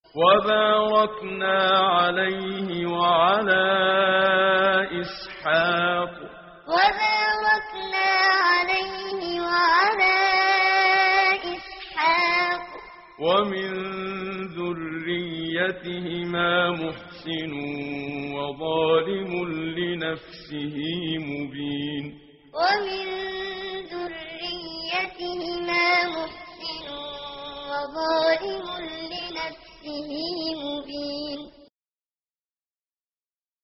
وباركنا عليه وعلى إسحاق ومن ذريتهما محسن وظالم لنفسه مبين ومن ذريتهما محسن وظالم لنفسه مبين